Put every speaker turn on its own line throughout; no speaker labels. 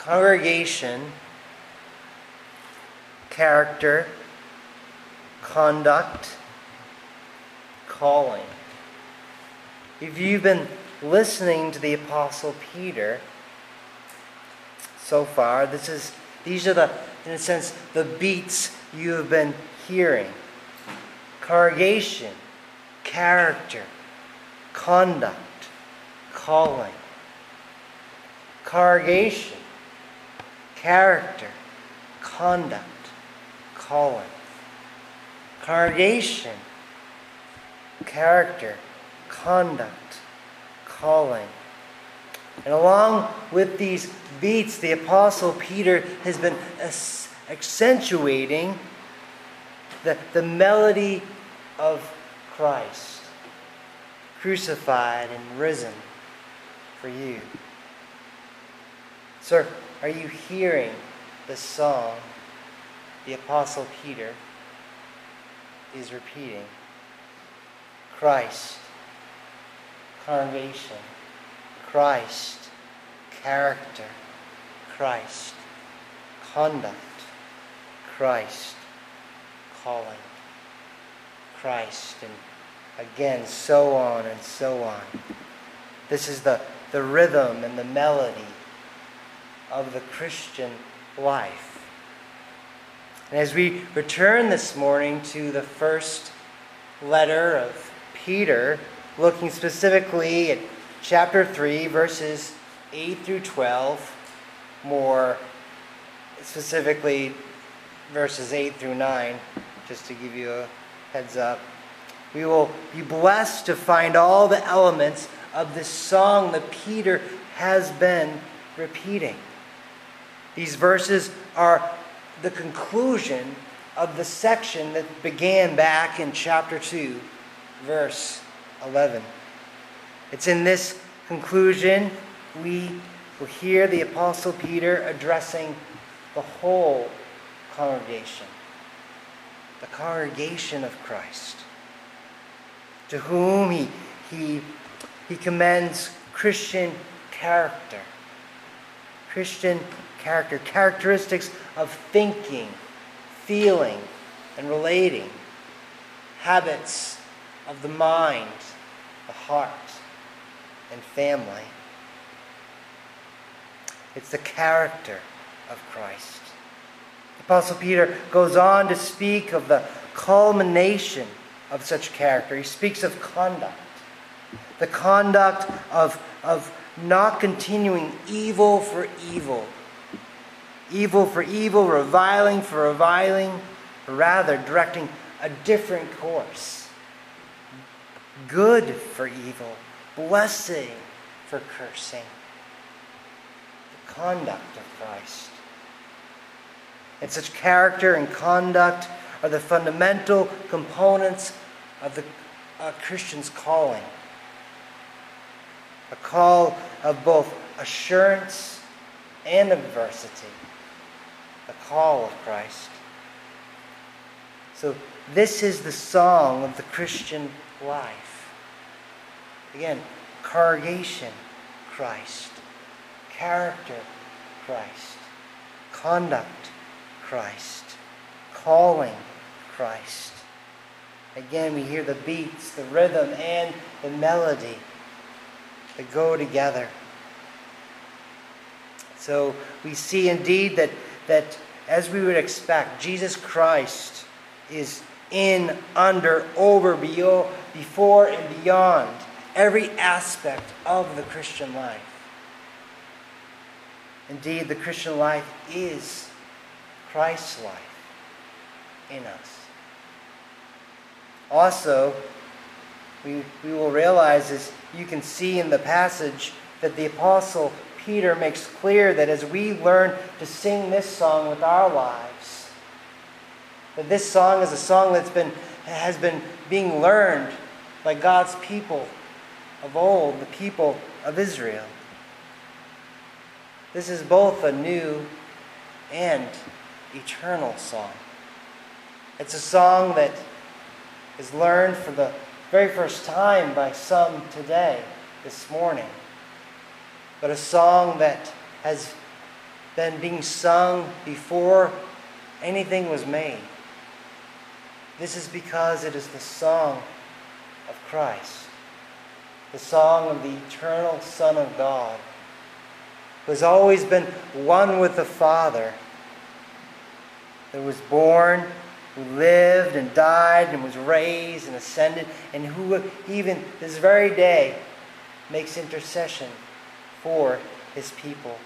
congregation, character, conduct, calling. If you've been listening to the Apostle Peter so far, these are in a sense, the beats you have been hearing. Congregation, character, conduct, calling. Congregation, character, conduct, calling. Congregation, character, conduct, calling. And along with these beats, the Apostle Peter has been accentuating the melody of Christ, crucified and risen for you. Sir, are you hearing the song the Apostle Peter is repeating? Christ, congregation, Christ, character, Christ, conduct, Christ, calling, Christ, and again, so on and so on. This is the rhythm and the melody of the Christian life. And as we return this morning to the first letter of Peter, looking specifically at chapter 3, verses 8 through 12, more specifically verses 8 through 9, just to give you a heads up, we will be blessed to find all the elements of this song that Peter has been repeating. These verses are the conclusion of the section that began back in chapter 2, verse 11. It's in this conclusion we will hear the Apostle Peter addressing the whole congregation, the congregation of Christ, to whom he commends Christian character, characteristics of thinking, feeling, and relating, habits of the mind, the heart, and family. It's the character of Christ. The Apostle Peter goes on to speak of the culmination of such character. He speaks of conduct. The conduct of not continuing evil for evil. Evil for evil, reviling for reviling, but rather directing a different course. Good for evil, blessing for cursing. The conduct of Christ. And such character and conduct are the fundamental components of the Christian's calling. A call of both assurance and adversity. The call of Christ. So this is the song of the Christian life. Again, congregation, Christ. Character, Christ. Conduct, Christ. Calling, Christ. Again, we hear the beats, the rhythm, and the melody that go together. So we see indeed that as we would expect, Jesus Christ is in, under, over, before, and beyond every aspect of the Christian life. Indeed, the Christian life is Christ's life in us. Also, we will realize, as you can see in the passage, that the Apostle Peter makes clear that as we learn to sing this song with our lives, that this song is a song has been being learned by God's people of old, the people of Israel. This is both a new and eternal song. It's a song that is learned for the very first time by some today, this morning. But a song that has been being sung before anything was made. This is because it is the song of Christ, the song of the eternal Son of God, who has always been one with the Father, that was born, who lived and died and was raised and ascended, and who even this very day makes intercession for his people.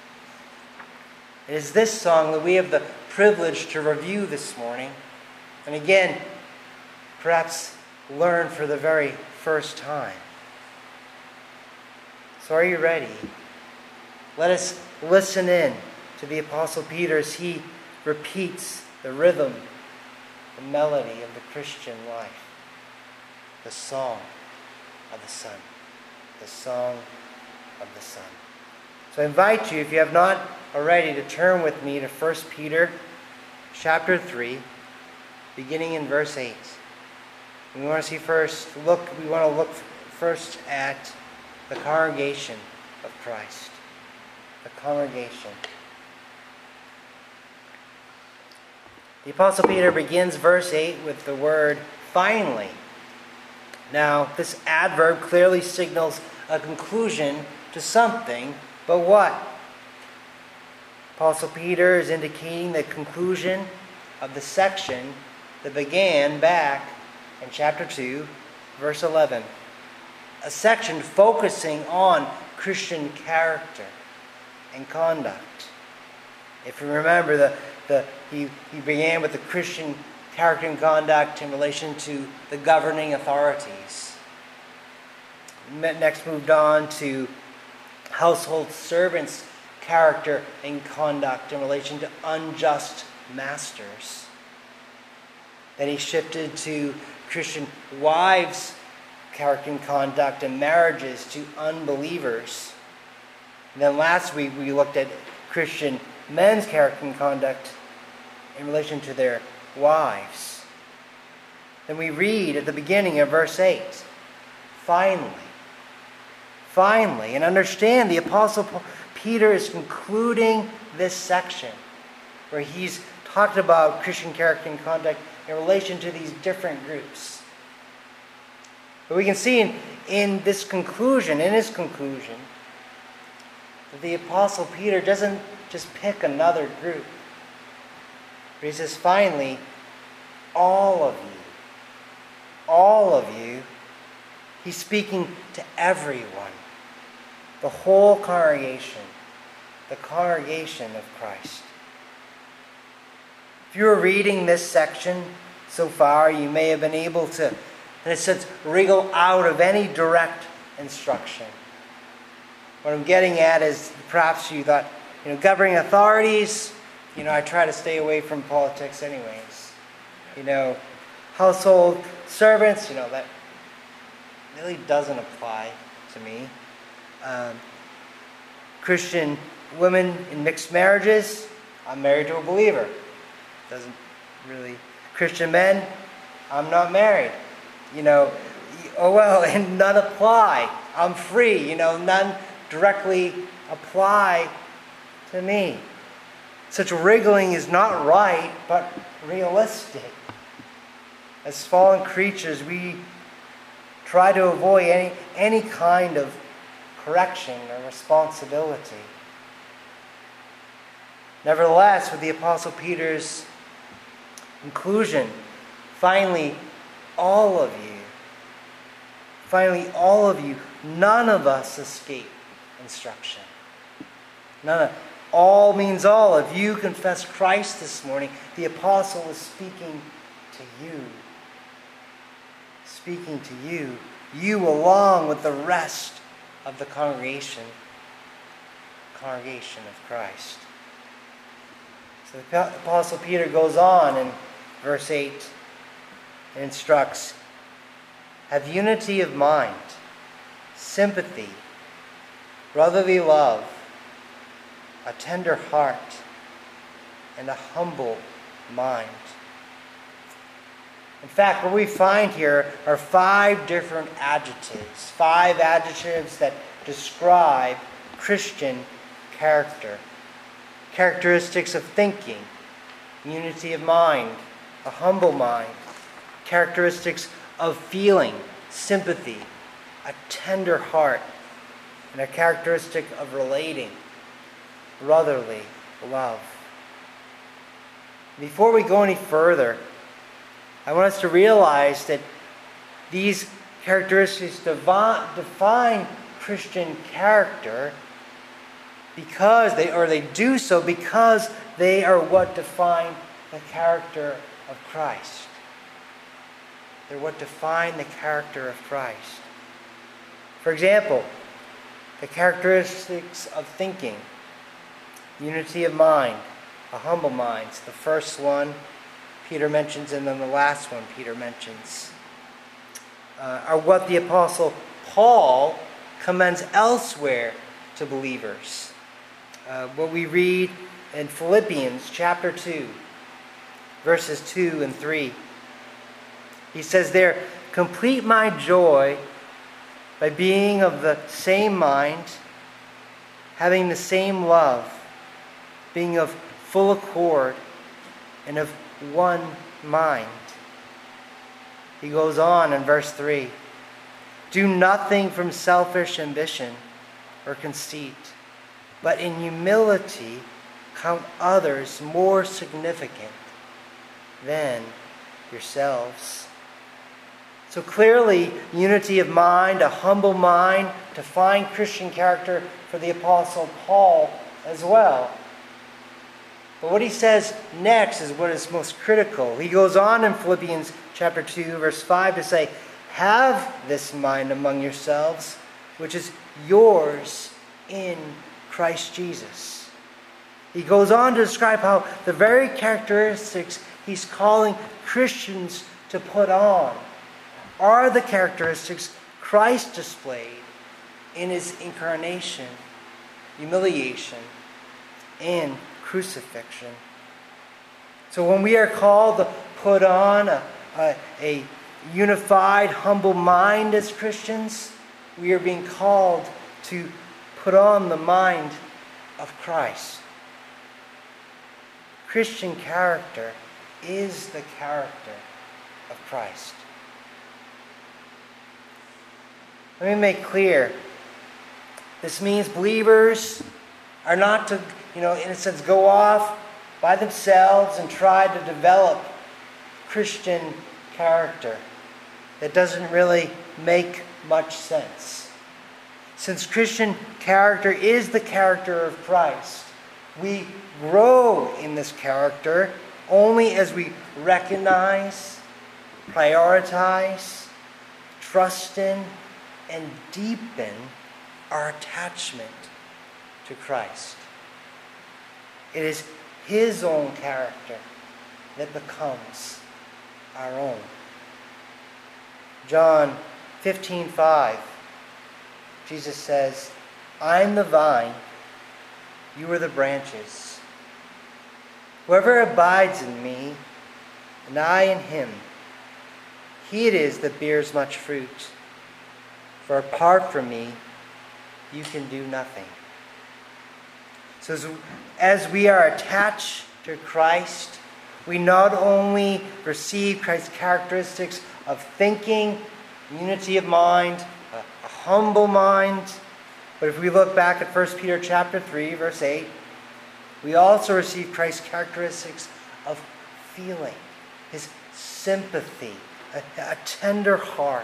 It is this song that we have the privilege to review this morning, and again, perhaps learn for the very first time. So are you ready? Let us listen in to the Apostle Peter as he repeats the rhythm, the melody of the Christian life, the song of the Son, the song of the Son. So I invite you, if you have not already, to turn with me to 1 Peter chapter 3, beginning in verse 8. We want to look first at the congregation of Christ. The congregation. The Apostle Peter begins verse 8 with the word finally. Now, this adverb clearly signals a conclusion to something, but what? Apostle Peter is indicating the conclusion of the section that began back in chapter 2, verse 11. A section focusing on Christian character and conduct. If you remember, he began with the Christian character and conduct in relation to the governing authorities. Next moved on to household servants' character and conduct in relation to unjust masters. Then he shifted to Christian wives' character and conduct and marriages to unbelievers. And then last week we looked at Christian men's character and conduct in relation to their wives. Then we read at the beginning of verse 8, finally, and understand the Apostle Peter is concluding this section where he's talked about Christian character and conduct in relation to these different groups. But we can see in his conclusion, that the Apostle Peter doesn't just pick another group. But he says, finally, all of you, he's speaking to everyone, the whole congregation, the congregation of Christ. If you were reading this section so far, you may have been able to, in a sense, wriggle out of any direct instruction. What I'm getting at is perhaps you thought, governing authorities, I try to stay away from politics anyways. Household servants, that really doesn't apply to me. Christian women in mixed marriages, I'm married to a believer. Doesn't really. Christian men, I'm not married. And none apply. I'm free. None directly apply to me. Such wriggling is not right, but realistic. As fallen creatures, we try to avoid any kind of correction or responsibility. Nevertheless, with the Apostle Peter's conclusion, finally, all of you, none of us escape instruction. All means all. If you confess Christ this morning, the apostle is speaking to you. Speaking to you. You along with the rest of the congregation of Christ. So the Apostle Peter goes on in verse 8 and instructs, have unity of mind, sympathy, brotherly love, a tender heart, and a humble mind. In fact, what we find here are 5 different adjectives. 5 adjectives that describe Christian character. characteristics of thinking, unity of mind, a humble mind, characteristics of feeling, sympathy, a tender heart, and a characteristic of relating, brotherly love. Before we go any further, I want us to realize that these characteristics define Christian character because they do so because they are what define the character of Christ. They're what define the character of Christ. For example, the characteristics of thinking, unity of mind, a humble mind. The first one Peter mentions, and then the last one Peter mentions, are what the Apostle Paul commends elsewhere to believers. What we read in Philippians chapter 2, verses 2 and 3. He says there, "Complete my joy by being of the same mind, having the same love, being of full accord, and of one mind." He goes on in verse 3, "Do nothing from selfish ambition or conceit, but in humility count others more significant than yourselves." So clearly, unity of mind, a humble mind, define Christian character for the Apostle Paul as well. But what he says next is what is most critical. He goes on in Philippians chapter 2, verse 5 to say, "Have this mind among yourselves, which is yours in Christ Jesus." He goes on to describe how the very characteristics he's calling Christians to put on are the characteristics Christ displayed in his incarnation, humiliation, and crucifixion. So when we are called to put on a unified, humble mind as Christians, we are being called to put on the mind of Christ. Christian character is the character of Christ. Let me make clear, this means believers are not to, in a sense, go off by themselves and try to develop Christian character. That doesn't really make much sense. Since Christian character is the character of Christ, we grow in this character only as we recognize, prioritize, trust in, and deepen our attachment to Christ. It is his own character that becomes our own. John 15:5, Jesus says, "I am the vine, you are the branches. Whoever abides in me, and I in him, he it is that bears much fruit. For apart from me, you can do nothing." So as we are attached to Christ, we not only receive Christ's characteristics of thinking, unity of mind, a humble mind, but if we look back at 1 Peter chapter 3, verse 8, we also receive Christ's characteristics of feeling, his sympathy, a tender heart.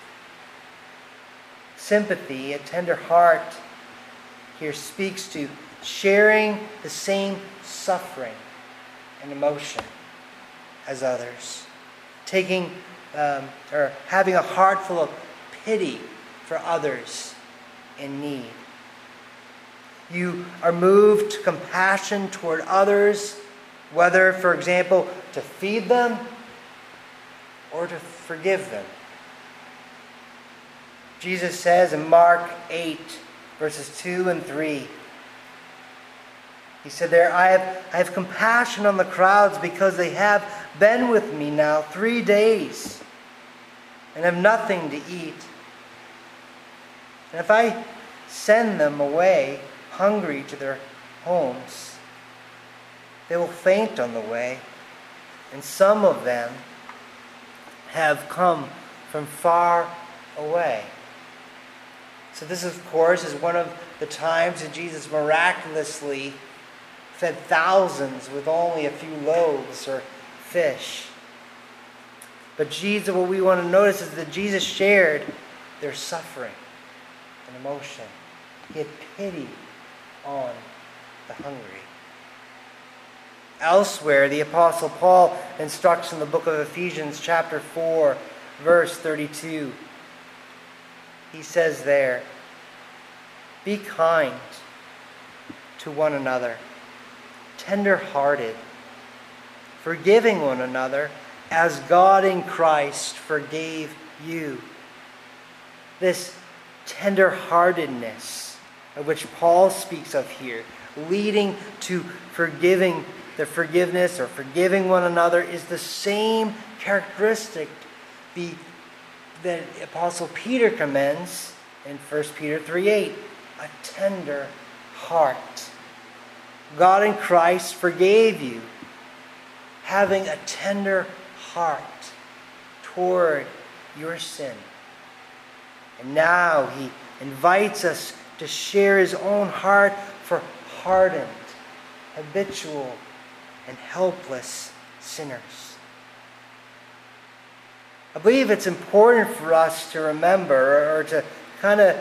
Sympathy, a tender heart, here speaks to sharing the same suffering and emotion as others, taking or having a heart full of pity for others in need. You are moved to compassion toward others, whether, for example, to feed them or to forgive them. Jesus says in Mark 8, verses 2 and 3, he said there, I have compassion on the crowds because they have been with me now 3 days and have nothing to eat. And if I send them away hungry to their homes, They will faint on the way, and some of them have come from far away. So this, of course, is one of the times that Jesus miraculously fed thousands with only a few loaves or fish. But Jesus, what we want to notice is that Jesus shared their suffering and emotion. He had pity on the hungry. Elsewhere, the Apostle Paul instructs in the book of Ephesians chapter 4, verse 32. He says there, "Be kind to one another, tender-hearted, forgiving one another, as God in Christ forgave you." This tender-heartedness of which Paul speaks of here, leading to the forgiveness or forgiving one another, is the same characteristic that Apostle Peter commends in 1 Peter 3:8, a tender heart. God in Christ forgave you, having a tender heart toward your sin. And now he invites us to share his own heart for hardened, habitual, and helpless sinners. I believe it's important for us to remember, or to kind of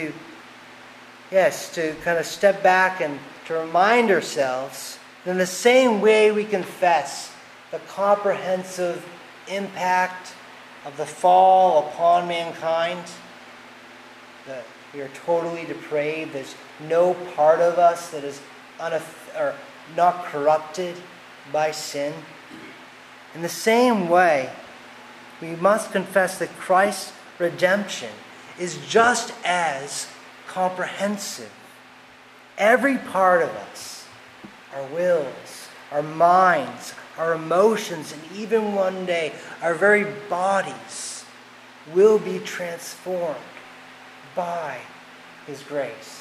step back and to remind ourselves that in the same way we confess the comprehensive impact of the fall upon mankind, that we are totally depraved, there's no part of us that is not corrupted by sin. In the same way, we must confess that Christ's redemption is just as comprehensive. Every part of us, our wills, our minds, our emotions, and even one day our very bodies will be transformed by his grace.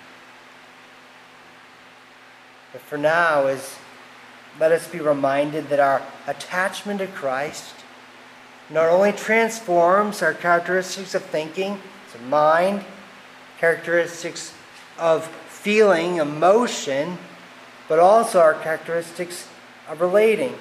But for now, let us be reminded that our attachment to Christ not only transforms our characteristics of thinking, so mind, characteristics of feeling, emotion, but also our characteristics of relating.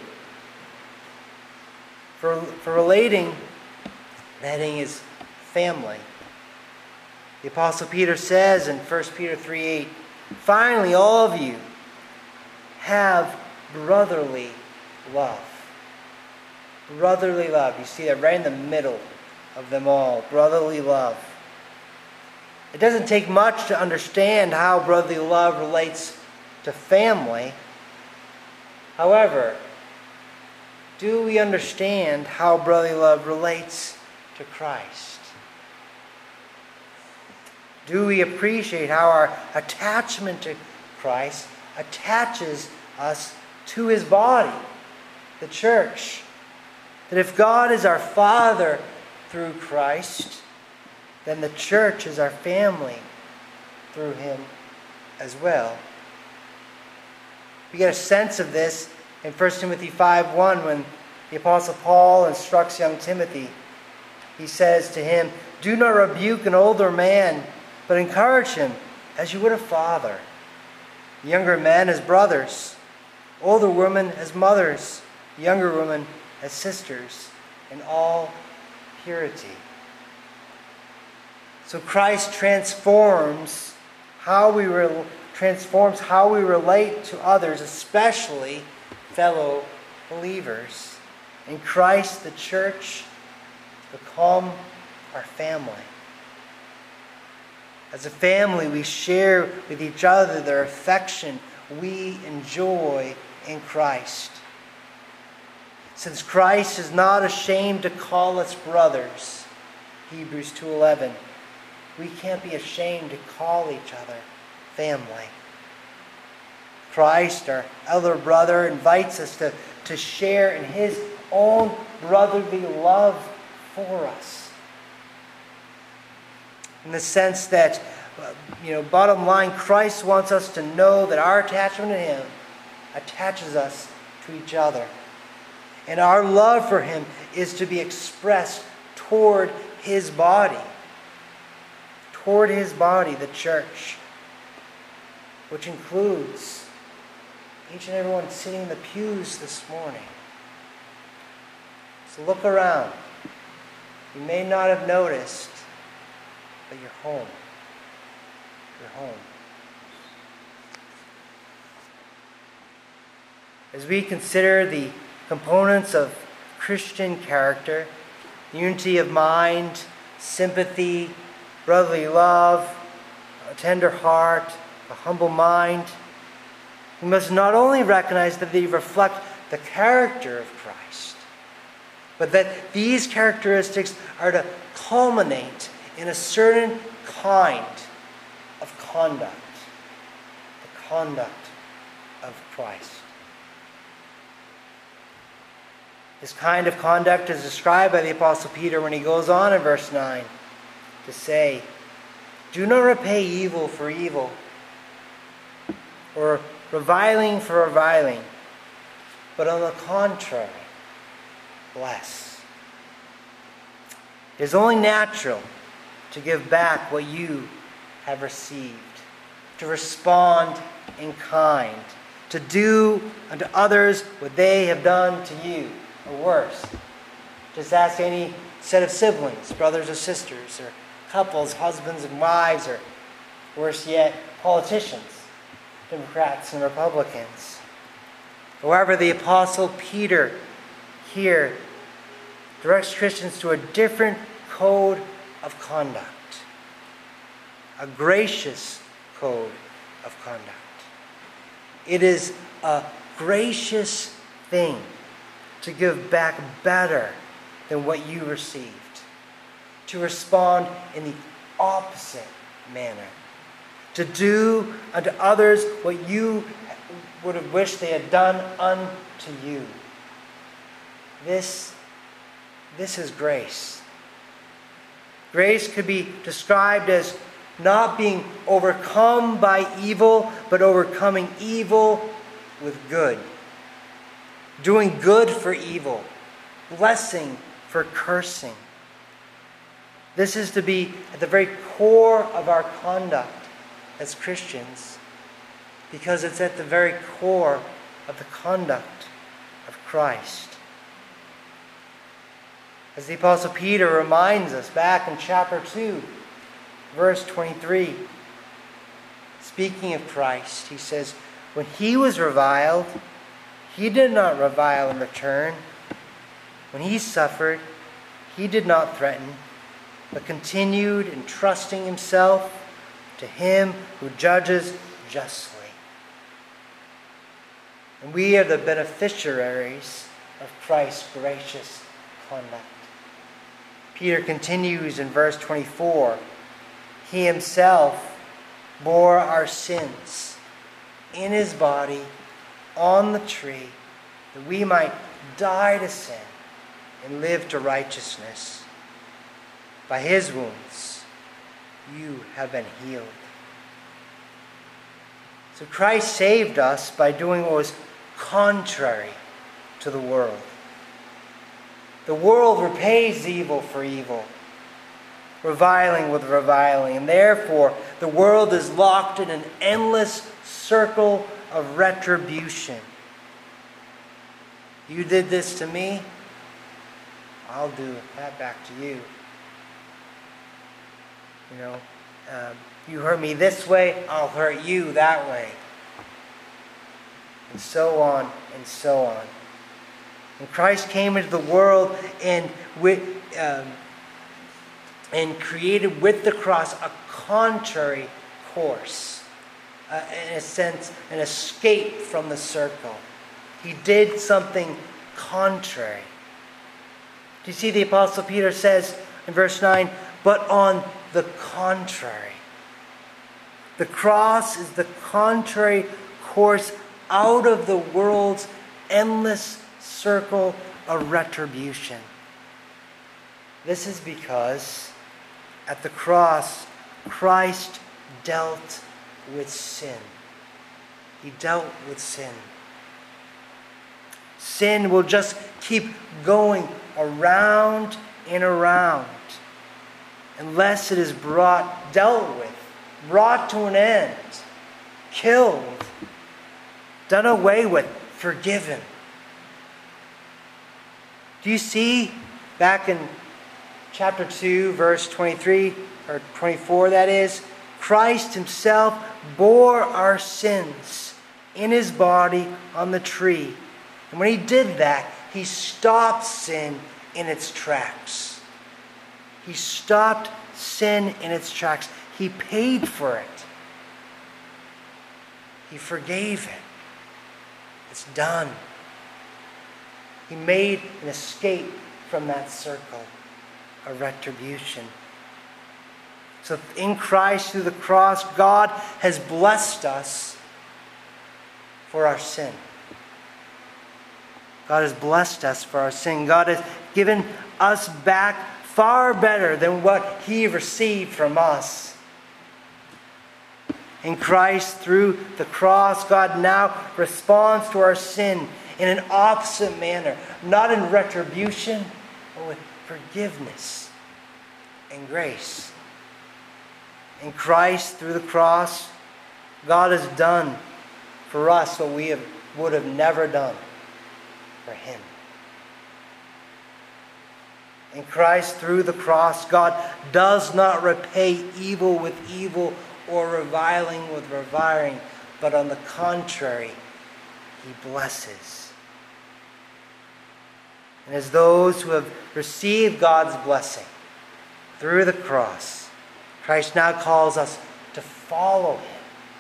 For relating, the heading is family. The Apostle Peter says in 1 Peter 3:8, "Finally, all of you have brotherly love." Brotherly love. You see that right in the middle of them all. Brotherly love. It doesn't take much to understand how brotherly love relates to family. However, do we understand how brotherly love relates to Christ? Do we appreciate how our attachment to Christ attaches us to his body, the church? That if God is our Father through Christ, then the church is our family through him as well. We get a sense of this in 1 Timothy 5:1 when the Apostle Paul instructs young Timothy. He says to him, "Do not rebuke an older man, but encourage him as you would a father. Younger men as brothers, older women as mothers, younger women as sisters, in all purity." So Christ transforms how we relate to others, especially fellow believers. In Christ, the church become our family. As a family, we share with each other the affection we enjoy in Christ. Since Christ is not ashamed to call us brothers, Hebrews 2:11, we can't be ashamed to call each other family. Christ, our elder brother, invites us to share in his own brotherly love for us. In the sense that, bottom line, Christ wants us to know that our attachment to him attaches us to each other. And our love for him is to be expressed toward his body. Toward his body, the church. Which includes each and everyone sitting in the pews this morning. So look around. You may not have noticed, but you're home. You're home. As we consider the components of Christian character, unity of mind, sympathy, brotherly love, a tender heart, a humble mind, we must not only recognize that they reflect the character of Christ, but that these characteristics are to culminate in a certain kind of conduct, the conduct of Christ. This kind of conduct is described by the Apostle Peter when he goes on in verse 9 to say, "Do not repay evil for evil, or reviling for reviling, but on the contrary, bless." It is only natural to give back what you have received, to respond in kind, to do unto others what they have done to you, or worse. Just ask any set of siblings, brothers or sisters, or couples, husbands and wives, or worse yet, politicians, Democrats and Republicans. However, the Apostle Peter here directs Christians to a different code of conduct, a gracious code of conduct. It is a gracious thing to give back better than what you received, to respond in the opposite manner, to do unto others what you would have wished they had done unto you. This is grace. Grace could be described as not being overcome by evil, but overcoming evil with good. Doing good for evil, blessing for cursing. This is to be at the very core of our conduct as Christians, because it's at the very core of the conduct of Christ. As the Apostle Peter reminds us back in chapter 2, verse 23, speaking of Christ, he says, "When he was reviled, he did not revile in return. When he suffered, he did not threaten, but continued entrusting himself to him who judges justly." And we are the beneficiaries of Christ's gracious conduct. Peter continues in verse 24, "He himself bore our sins in his body on the tree, that we might die to sin and live to righteousness. By his wounds you have been healed." So Christ saved us by doing what was contrary to the world. The world repays evil for evil, reviling with reviling, and therefore the world is locked in an endless circle of retribution. You did this to me, I'll do that back to you. You hurt me this way, I'll hurt you that way. And so on and so on. And Christ came into the world and created with the cross a contrary course. In a sense, an escape from the circle. He did something contrary. Do you see the Apostle Peter says in verse 9, "But on the contrary." The cross is the contrary course out of the world's endless circle of retribution. This is because at the cross, Christ dealt with sin. He dealt with sin. Sin will just keep going around and around unless it is dealt with, brought to an end, killed, done away with, forgiven. Do you see back in chapter 2, verse 23, or 24 that is, Christ himself bore our sins in his body on the tree. And when he did that, he stopped sin in its tracks. He stopped sin in its tracks. He paid for it. He forgave it. It's done. He made an escape from that circle of retribution. So in Christ, through the cross, God has blessed us for our sin. God has blessed us for our sin. God has given us back far better than what he received from us. In Christ, through the cross, God now responds to our sin in an opposite manner, not in retribution, but with forgiveness and grace. In Christ, through the cross, God has done for us what we would have never done for him. In Christ, through the cross, God does not repay evil with evil or reviling with reviling, but on the contrary, he blesses. And as those who have received God's blessing through the cross, Christ now calls us to follow him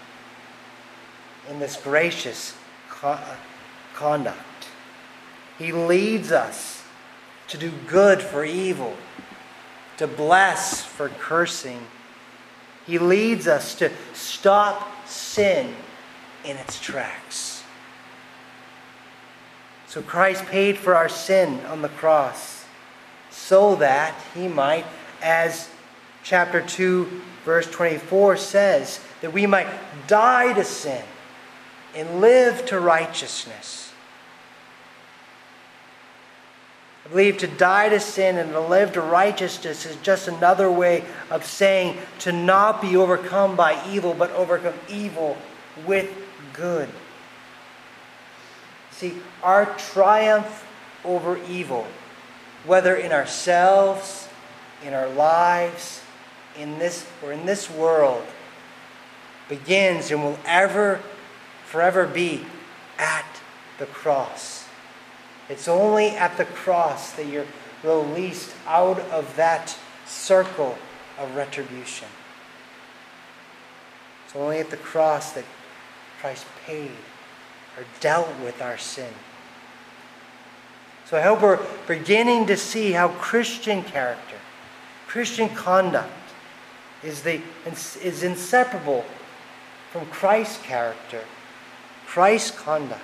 in this gracious conduct. He leads us to do good for evil, to bless for cursing. He leads us to stop sin in its tracks. So Christ paid for our sin on the cross so that he might, as chapter 2, verse 24 says, that we might die to sin and live to righteousness. I believe to die to sin and to live to righteousness is just another way of saying to not be overcome by evil, but overcome evil with good. See, our triumph over evil, whether in ourselves, in our lives, in this world, begins and will forever be at the cross. It's only at the cross that you're released out of that circle of retribution. It's only at the cross that Christ paid or dealt with our sin. So I hope we're beginning to see how Christian character, Christian conduct is inseparable from Christ's character, Christ's conduct.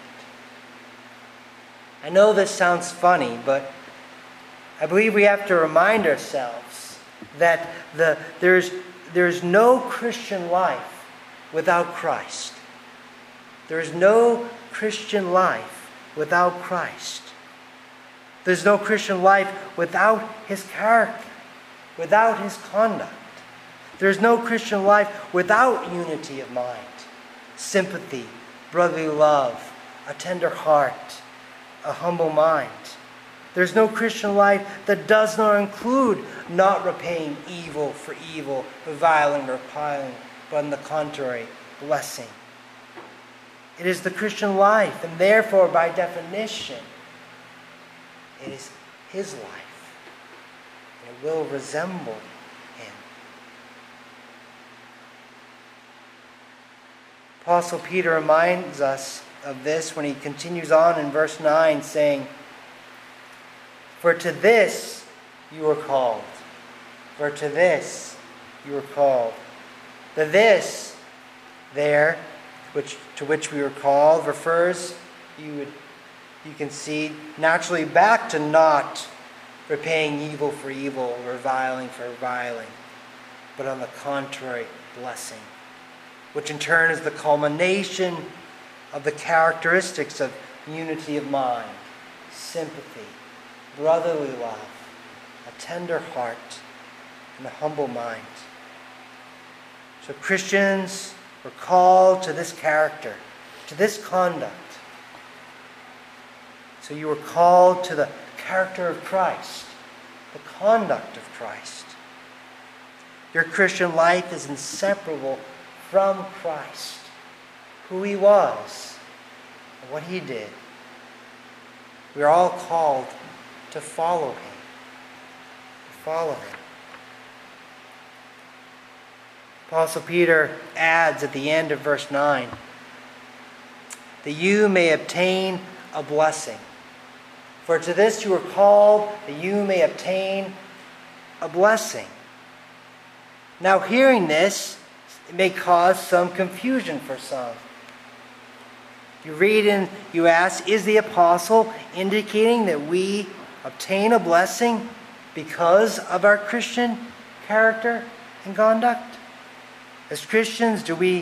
I know this sounds funny, but I believe we have to remind ourselves that there's no Christian life without Christ. There's no Christian life without Christ. There's no Christian life without his character, without his conduct. There's no Christian life without unity of mind, sympathy, brotherly love, a tender heart, a humble mind. There's no Christian life that does not include not repaying evil for evil, reviling, repiling, but on the contrary, blessing. It is the Christian life, and therefore, by definition, it is his life. And it will resemble him. Apostle Peter reminds us of this when he continues on in verse 9, saying, "For to this you were called. For to this you were called." The "this" there, to which we were called, refers, you can see, naturally back to not repaying evil for evil, reviling for reviling, but on the contrary, blessing, which in turn is the culmination of the characteristics of unity of mind, sympathy, brotherly love, a tender heart, and a humble mind. So Christians were called to this character, to this conduct. So you were called to the character of Christ, the conduct of Christ. Your Christian life is inseparable from Christ, who he was, and what he did. We are all called to follow him. To follow him. Apostle Peter adds at the end of verse 9, that you may obtain a blessing. For to this you are called, that you may obtain a blessing. Now hearing this, it may cause some confusion for some. You read and you ask, is the apostle indicating that we obtain a blessing because of our Christian character and conduct? As Christians, do we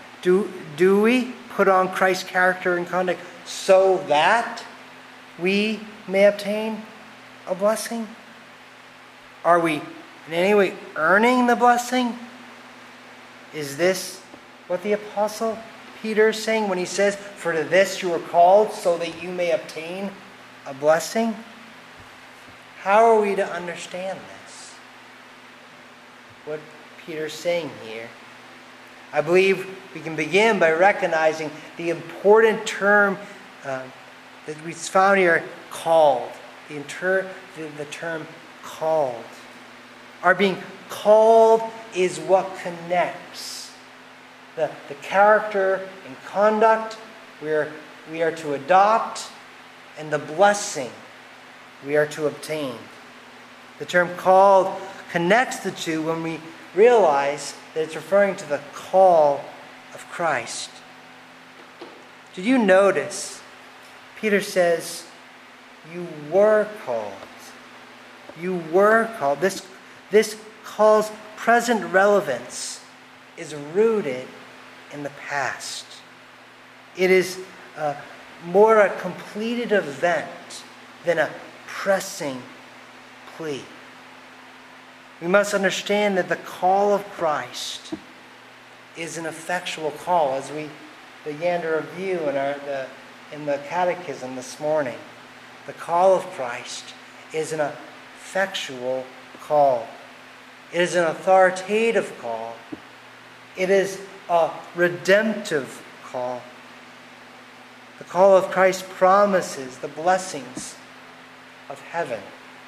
put on Christ's character and conduct so that we may obtain a blessing? Are we in any way earning the blessing? Is this what the Apostle Peter is saying when he says, for to this you are called so that you may obtain a blessing? How are we to understand this? What Peter's saying here? I believe we can begin by recognizing the important term that we found here, called. The term called. Our being called is what connects the character and conduct we are to adopt and the blessing we are to obtain. The term called connects the two when we realize that it's referring to the call of Christ. Did you notice? Peter says, you were called. You were called. This call's present relevance is rooted in the past. It is more a completed event than a pressing plea. We must understand that the call of Christ is an effectual call, as we began to review in the catechism this morning. The call of Christ is an effectual call. It is an authoritative call. It is a redemptive call. The call of Christ promises the blessings of heaven.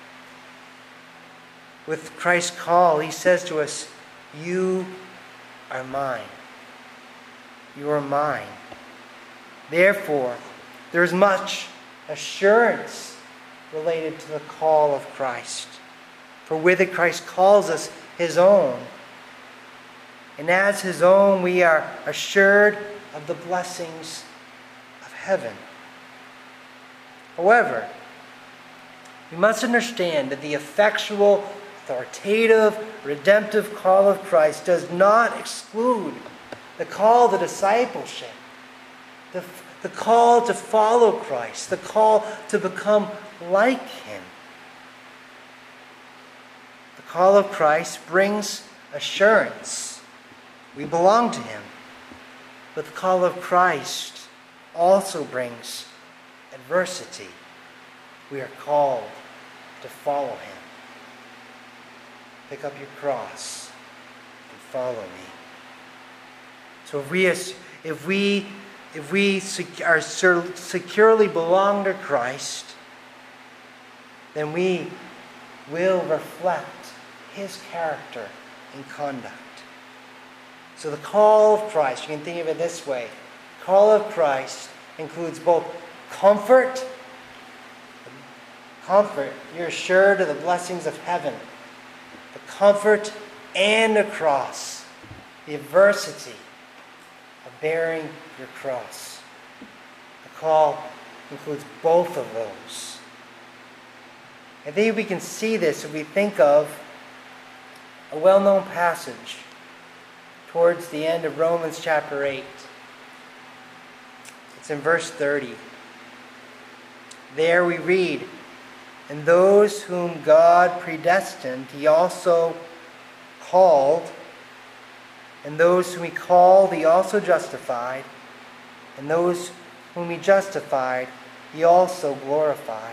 With Christ's call, he says to us, you are mine. You are mine. Therefore, there is much assurance related to the call of Christ. For with it, Christ calls us his own. And as his own, we are assured of the blessings of heaven. However, we must understand that the effectual, authoritative, redemptive call of Christ does not exclude the call to discipleship, the call to follow Christ, the call to become like him. The call of Christ brings assurance. We belong to him. But the call of Christ also brings adversity. We are called to follow him. Pick up your cross and follow me. So if we are securely belong to Christ, then we will reflect his character and conduct. So the call of Christ, you can think of it this way. The call of Christ includes both comfort, you're assured of the blessings of heaven, the comfort and the cross, the adversity of bearing your cross. The call includes both of those. I think we can see this if we think of a well-known passage towards the end of Romans chapter 8. It's in verse 30. There we read, "And those whom God predestined, he also called. And those whom he called, he also justified. And those whom he justified, he also glorified."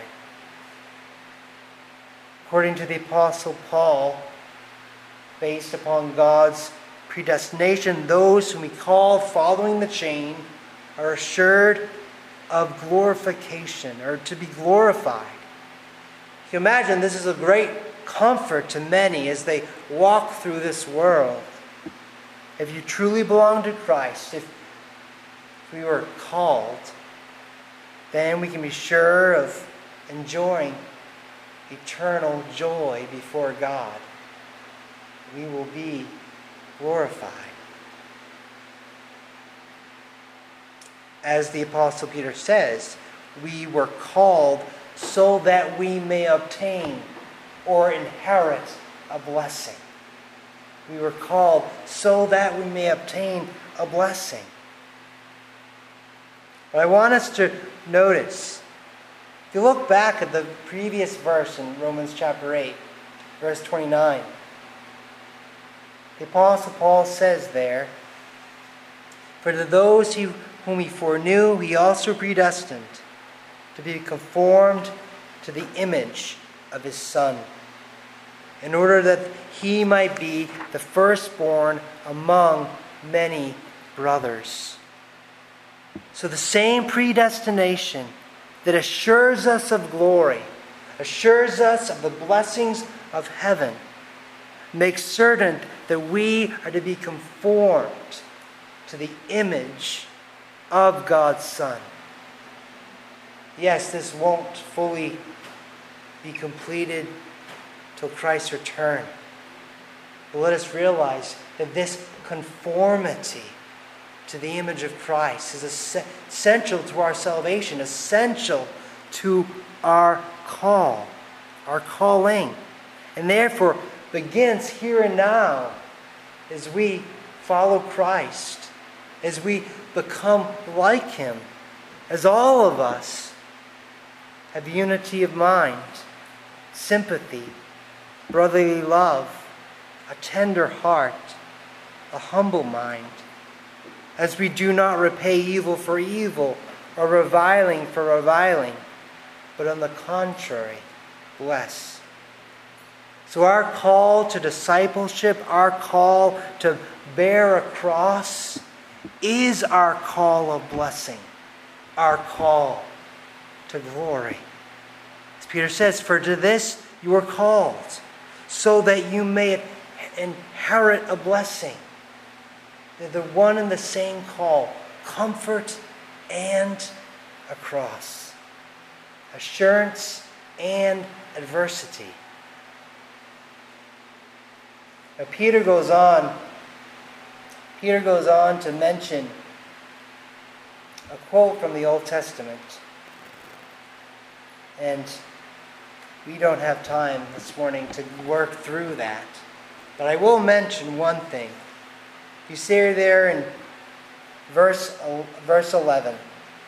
According to the Apostle Paul, based upon God's predestination, those whom he called following the chain are assured of glorification, or to be glorified. You imagine this is a great comfort to many as they walk through this world. If you truly belong to Christ, if we were called, then we can be sure of enjoying eternal joy before God. We will be glorified. As the Apostle Peter says, we were called so that we may obtain or inherit a blessing. We were called so that we may obtain a blessing. But I want us to notice, if you look back at the previous verse in Romans chapter 8, verse 29, the Apostle Paul says there, "For to those whom he foreknew, he also predestined to be conformed to the image of his Son, in order that he might be the firstborn among many brothers." So the same predestination that assures us of glory, assures us of the blessings of heaven, makes certain that we are to be conformed to the image of God's Son. Yes, this won't fully be completed till Christ's return. But let us realize that this conformity to the image of Christ is essential to our salvation, essential to our call, our calling, and therefore begins here and now as we follow Christ, as we become like him, as all of us have unity of mind, sympathy, brotherly love, a tender heart, a humble mind, as we do not repay evil for evil or reviling for reviling, but on the contrary, bless. So our call to discipleship, our call to bear a cross, is our call of blessing, our call to glory. As Peter says, "For to this you are called, so that you may inherit a blessing." They're the one and the same call, comfort and a cross, assurance and adversity. Now Peter goes on to mention a quote from the Old Testament. And we don't have time this morning to work through that. But I will mention one thing. You see there in verse 11.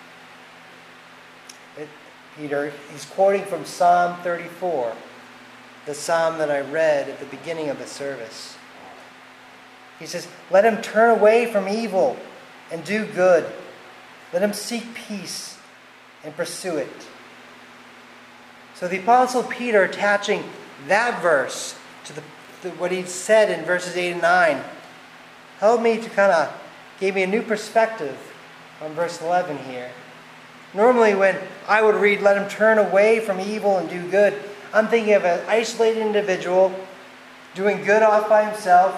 Peter, he's quoting from Psalm 34, the psalm that I read at the beginning of the service. He says, "Let him turn away from evil and do good. Let him seek peace and pursue it." So the Apostle Peter, attaching that verse to what he said in verses 8 and 9, helped me to gave me a new perspective on verse 11 here. Normally when I would read, "Let him turn away from evil and do good," I'm thinking of an isolated individual doing evil off by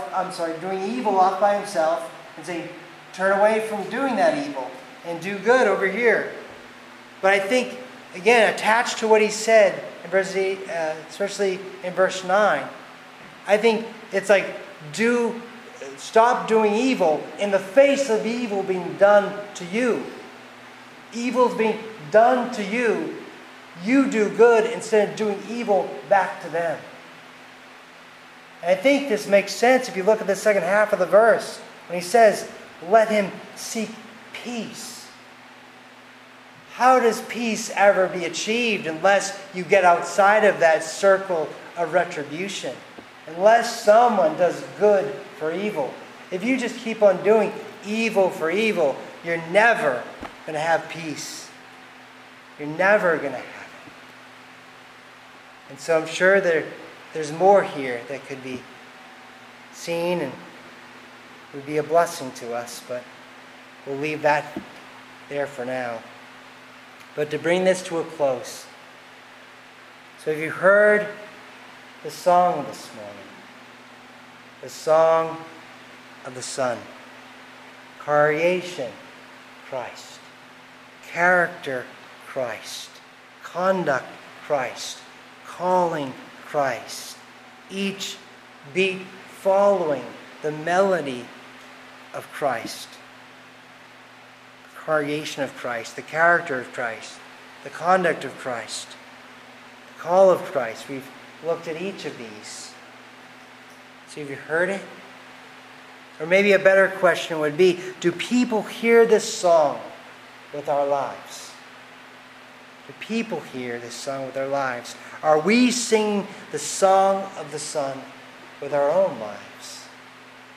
himself, and saying, turn away from doing that evil and do good over here. But I think, again, attached to what he said in verse 8, especially in verse 9, I think it's like, stop doing evil in the face of evil being done to you. Evil's being done to you. You do good instead of doing evil back to them. And I think this makes sense if you look at the second half of the verse when he says, "Let him seek peace." how does peace ever be achieved unless you get outside of that circle of retribution? Unless someone does good for evil. If you just keep on doing evil for evil, you're never going to have peace. You're never going to have it. And so I'm sure there's more here that could be seen and would be a blessing to us, but we'll leave that there for now. But to bring this to a close, so have you heard the song this morning? The song of the Son. Creation, Christ. Character, Christ. Conduct, Christ. Calling, Christ. Each beat following the melody of Christ. The creation of Christ. The character of Christ. The conduct of Christ. The call of Christ. We've looked at each of these. So have you heard it? Or maybe a better question would be, do people hear this song with our lives? Do people hear this song with our lives? Are we singing the song of the Son with our own lives?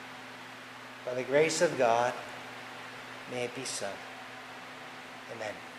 By the grace of God, may it be so. Amen.